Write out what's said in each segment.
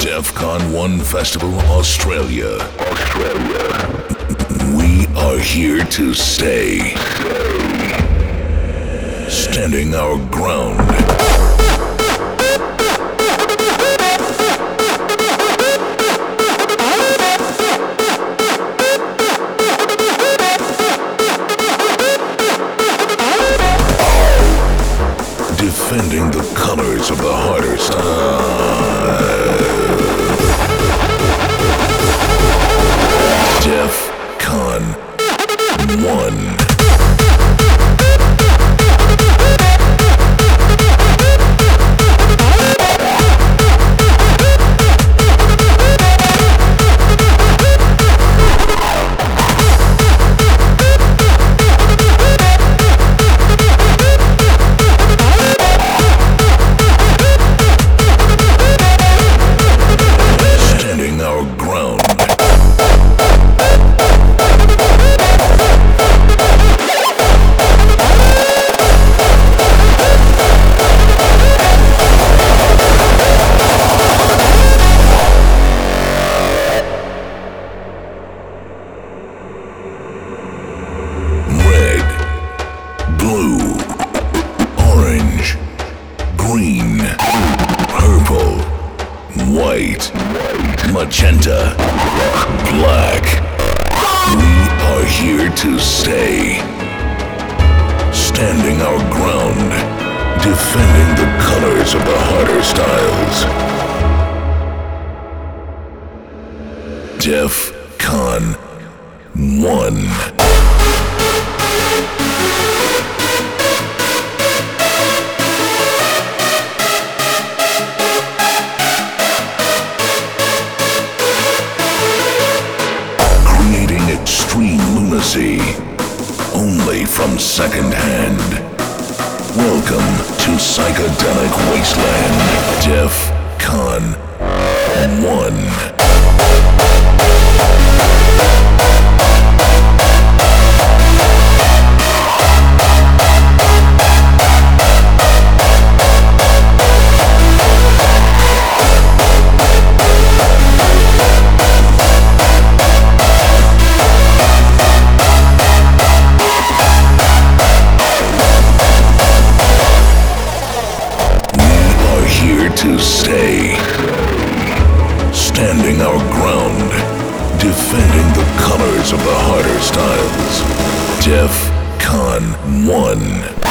DEF CON 1 Festival Australia. We are here to stay. Standing our ground. Defending the colors of the harder style. DEF CON 1. Blue, orange, green, purple, white, magenta, black. We are here to stay. Standing our ground, defending the colors of the harder styles. DEF CON 1. Extreme lunacy, only from secondhand. Welcome to Psychedelic Wasteland, DEF CON 1. To stay. Standing our ground, defending the colors of the harder styles. DEF CON 1.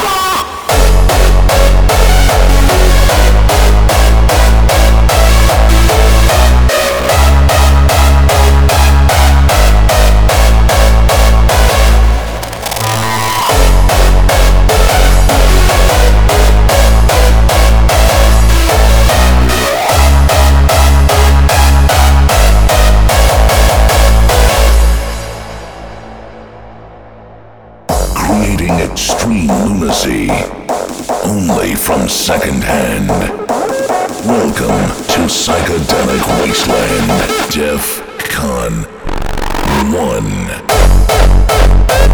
Creating extreme lunacy, only from secondhand. Welcome to Psychedelic Wasteland, DEF CON 1.